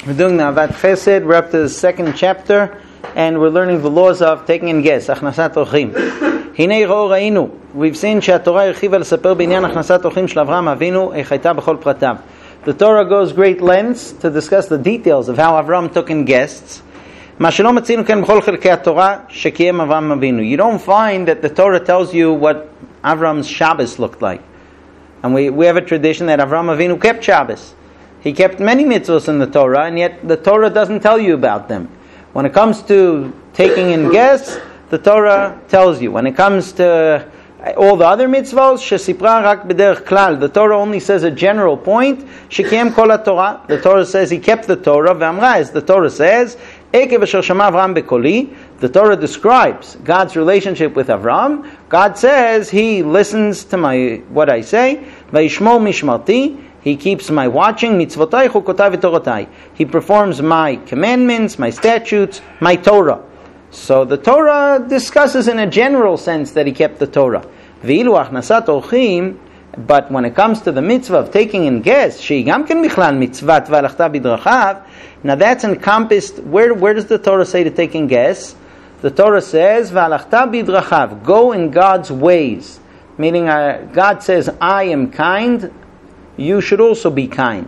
We're doing the Avat Chesed. We're up to the second chapter, and we're learning the laws of taking in guests. Achnasat orchim. Hinei ra'o ra'inu. We've seen שהתורה הרחיבה לספר בעניין הכנסת אורחים של אברהם אבינו, איך הייתה בכל פרטיו. The Torah goes great lengths to discuss the details of how Avram took in guests. מה שלא מצינו כן בכל חלקי התורה שקיים אברהם אבינו. You don't find that the Torah tells you what Avram's Shabbos looked like. And we have a tradition that Avraham Avinu kept Shabbos. He kept many mitzvahs in the Torah, and yet the Torah doesn't tell you about them. When it comes to taking in guests, the Torah tells you. When it comes to all the other mitzvahs, shesipra rak b'derech klal, the Torah only says a general point. Shekiyem kol haTorah, the Torah says he kept the Torah. V'amra, as the Torah says, ekev asher shama Avraham bekoli, the Torah describes God's relationship with Avram. God says he listens to what I say. Vayishmo mishmarti, he keeps my watching. Mitzvotai chukotai v'torotai, he performs my commandments, my statutes, my Torah. So the Torah discusses in a general sense that he kept the Torah. V'ilu achnasat orchim, but when it comes to the mitzvah of taking in guests, shehi gam ken bichlal mitzvat v'alachta bidrachav, now that's encompassed. Where does the Torah say to take in guests? The Torah says, v'alachta bidrachav, go in God's ways. Meaning God says, I am kind, you should also be kind.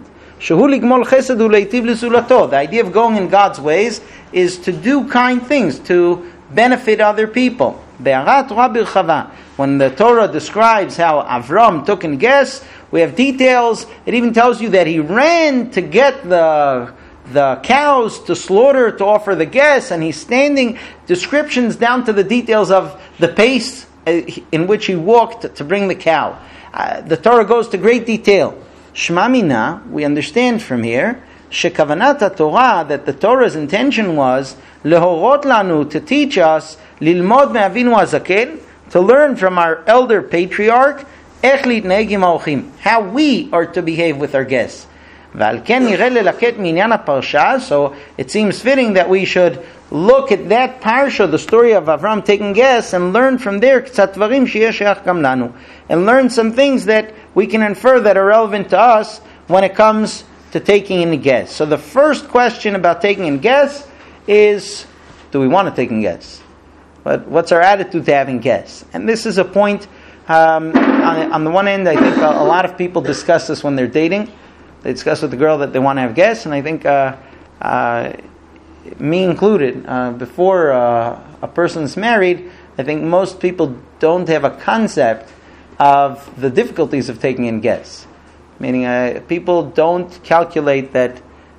The idea of going in God's ways is to do kind things, to benefit other people. When the Torah describes how Avram took in guests, we have details. It even tells you that he ran to get the cows to slaughter to offer the guests, and he's standing, descriptions down to the details of the pace in which he walked to bring the cow. The Torah goes to great detail. Shema mina, we understand from here, shekavanat HaTorah, that the Torah's intention was lehorot lanu, to teach us, lilmod me'avinu hazaken, to learn from our elder patriarch, ech litneheg im haorchim, how we are to behave with our guests. V'al ken nireh lelaket minyan haparsha, so it seems fitting that we should look at that parsha, the story of Avram taking guests, and learn from there k'tzat dvarim sheyeh sheyach gam lanu, and learn some things that we can infer that are relevant to us when it comes to taking in guests. So the first question about taking in guests is, do we want to take in guests? But what's our attitude to having guests? And this is a point, on the one end, I think a lot of people discuss this when they're dating. They discuss with the girl that they want to have guests, and I think me included, before a person's married, I think most people don't have a concept of the difficulties of taking in guests. Meaning, people don't calculate that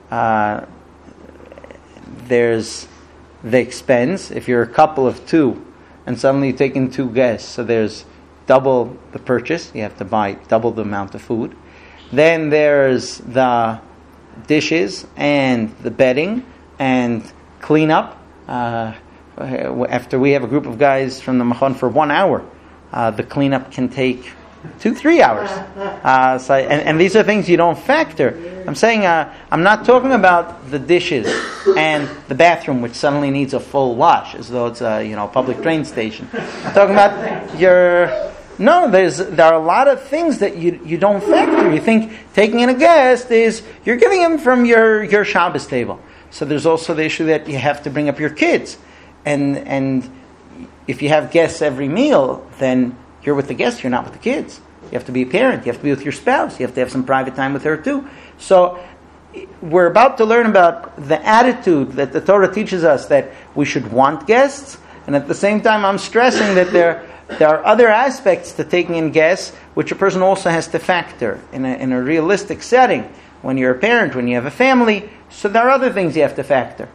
there's the expense. If you're a couple of two, and suddenly you take in two guests, so there's double the purchase. You have to buy double the amount of food. Then there's the dishes and the bedding and cleanup. After we have a group of guys from the Machon for 1 hour, the cleanup can take 2-3 hours. And these are things you don't factor. I'm saying, I'm not talking about the dishes and the bathroom, which suddenly needs a full wash, as though it's a public train station. I'm talking about there are a lot of things that you don't factor. You think taking in a guest is you're giving him from your Shabbos table. So there's also the issue that you have to bring up your kids, and if you have guests every meal, then you're with the guests, you're not with the kids. You have to be a parent, you have to be with your spouse, you have to have some private time with her too. So we're about to learn about the attitude that the Torah teaches us, that we should want guests, and at the same time I'm stressing that there are other aspects to taking in guests which a person also has to factor in a realistic setting. When you're a parent, when you have a family, so there are other things you have to factor.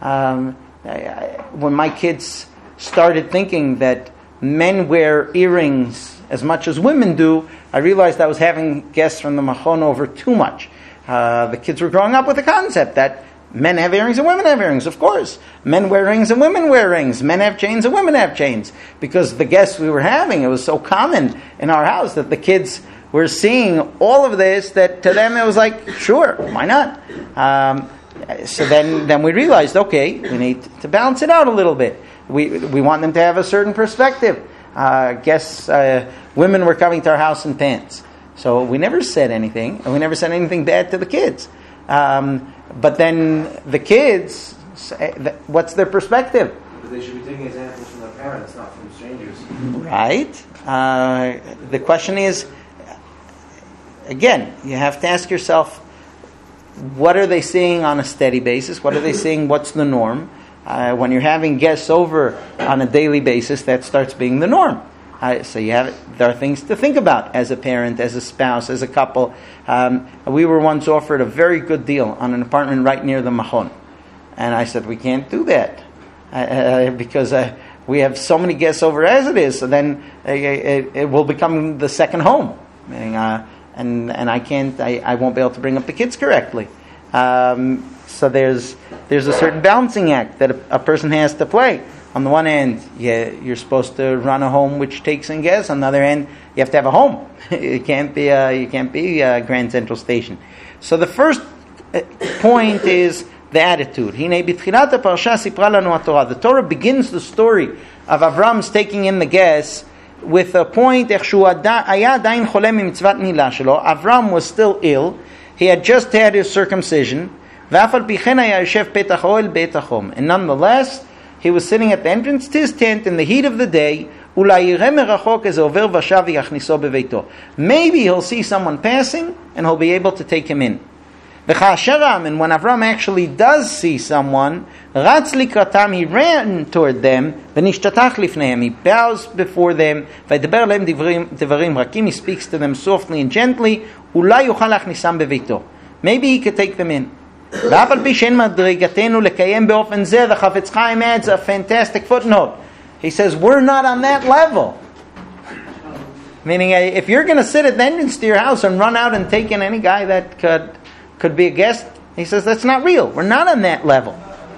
When my kids started thinking that men wear earrings as much as women do, I realized I was having guests from the Machon over too much. The kids were growing up with the concept that men have earrings and women have earrings. Of course, men wear rings and women wear rings. Men have chains and women have chains. Because the guests we were having, it was so common in our house that the kids were seeing all of this, that to them it was like, sure, why not? So then we realized, okay, we need to balance it out a little bit. We want them to have a certain perspective. Women were coming to our house in pants. So we never said anything, and we never said anything bad to the kids. But then the kids, what's their perspective? But they should be taking examples from their parents, not from strangers. Right. The question is, again, you have to ask yourself, what are they seeing on a steady basis? What are they seeing? What's the norm? When you're having guests over on a daily basis, that starts being the norm. So there are things to think about as a parent, as a spouse, as a couple. We were once offered a very good deal on an apartment right near the Machon. And I said, we can't do that. Because we have so many guests over as it is. So then it will become the second home. Meaning, and I won't be able to bring up the kids correctly. So there's a certain balancing act that a person has to play. On the one hand, you're supposed to run a home which takes in guests. On the other hand, you have to have a home. It can't be Grand Central Station. So the first point is the attitude. The Torah begins the story of Avram's taking in the guests with a point. Avram was still ill. He had just had his circumcision. And nonetheless, he was sitting at the entrance to his tent in the heat of the day. Maybe he'll see someone passing and he'll be able to take him in. And when Avram actually does see someone, he ran toward them, he bows before them, he speaks to them softly and gently. Maybe he could take them in. The Chafetz Chaim adds a fantastic footnote. He says, we're not on that level. Meaning, if you're going to sit at the entrance to your house and run out and take in any guy that could be a guest, he says, that's not real. We're not on that level.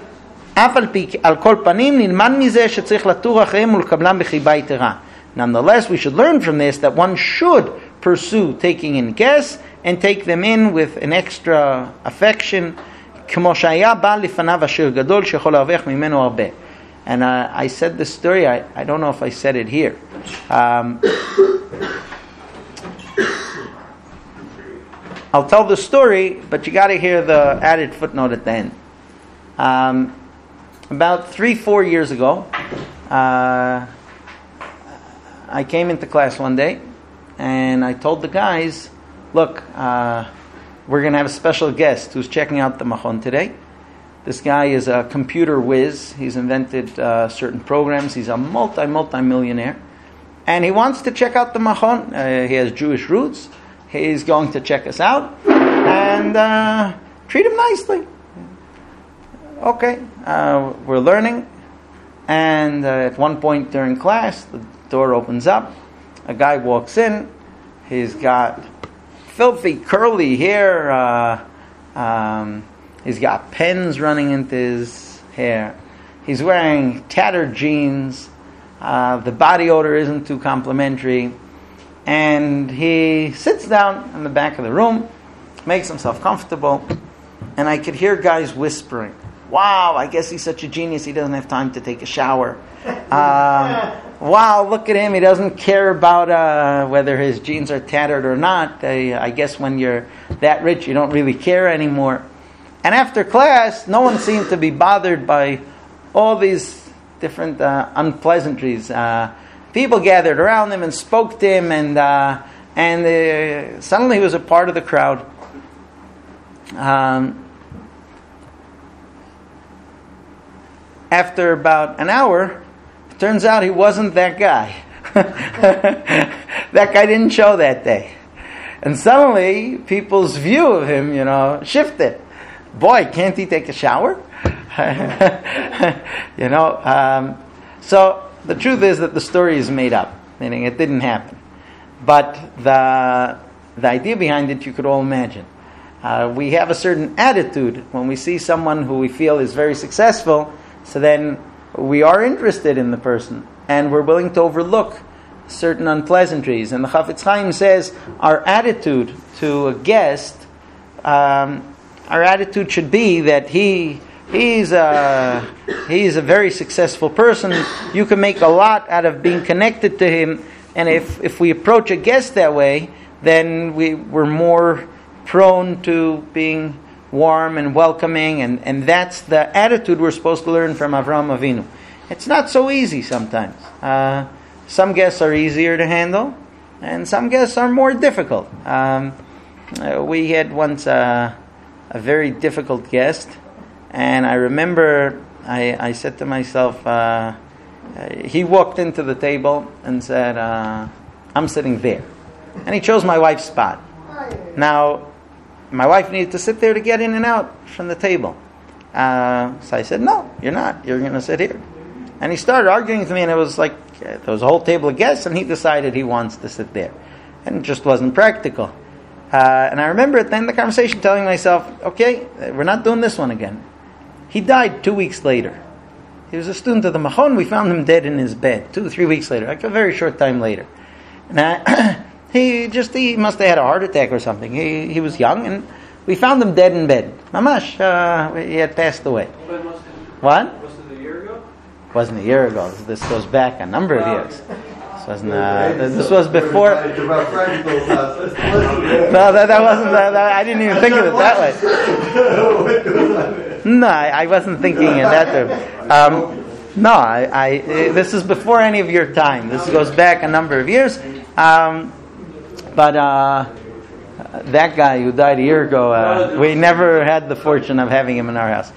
Nonetheless, we should learn from this that one should pursue taking in guests and take them in with an extra affection. And I said this story, I don't know if I said it here. I'll tell the story, but you got to hear the added footnote at the end. About 3-4 years ago, I came into class one day, and I told the guys, look, we're going to have a special guest who's checking out the Machon today. This guy is a computer whiz. He's invented certain programs. He's a multi-millionaire. And he wants to check out the Machon. He has Jewish roots. He's going to check us out and treat him nicely. Okay, we're learning. And at one point during class, the door opens up. A guy walks in. He's got filthy curly hair. He's got pens running into his hair. He's wearing tattered jeans. The body odor isn't too complimentary. And he sits down in the back of the room, makes himself comfortable, and I could hear guys whispering, wow, I guess he's such a genius, he doesn't have time to take a shower. Wow, look at him, he doesn't care about whether his jeans are tattered or not. I guess when you're that rich, you don't really care anymore. And after class, no one seemed to be bothered by all these different unpleasantries. People gathered around him and spoke to him, and suddenly he was a part of the crowd. After about an hour, it turns out he wasn't that guy. That guy didn't show that day. And suddenly, people's view of him, shifted. Boy, can't he take a shower? So the truth is that the story is made up, meaning it didn't happen. But the idea behind it, you could all imagine. We have a certain attitude when we see someone who we feel is very successful, so then we are interested in the person, and we're willing to overlook certain unpleasantries. And the Chafetz Chaim says our attitude to a guest, our attitude should be that he's a very successful person. You can make a lot out of being connected to him, and if we approach a guest that way, then we're more prone to being warm and welcoming, and that's the attitude we're supposed to learn from Avraham Avinu. It's not so easy sometimes. Some guests are easier to handle, and some guests are more difficult. We had once a very difficult guest, and I remember I said to myself, he walked into the table and said, I'm sitting there. And he chose my wife's spot. Now, my wife needed to sit there to get in and out from the table. So I said, no, you're not. You're going to sit here. And he started arguing with me, and it was like, there was a whole table of guests, and he decided he wants to sit there. And it just wasn't practical. And I remember at the end of the conversation telling myself, okay, we're not doing this one again. He died 2 weeks later. He was a student of the Machon. We found him dead in his bed 2-3 weeks later, like a very short time later. And he must have had a heart attack or something. He was young, and we found him dead in bed. Mamash, he had passed away. What? Was it a year ago? Wasn't a year ago. This goes back a number of years. This was before. No, that wasn't. I didn't even think of it that way. No, I wasn't thinking in that term. This is before any of your time. This goes back a number of years. But that guy who died a year ago, we never had the fortune of having him in our house.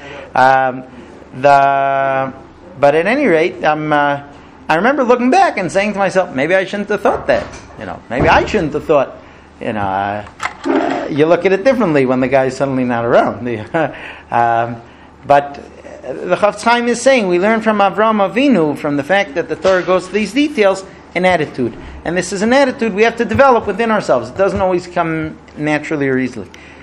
But at any rate, I remember looking back and saying to myself, maybe I shouldn't have thought that. Maybe I shouldn't have thought. You look at it differently when the guy's suddenly not around. But the Chafetz Chaim is saying we learn from Avraham Avinu, from the fact that the Torah goes to these details, an attitude. And this is an attitude we have to develop within ourselves. It doesn't always come naturally or easily.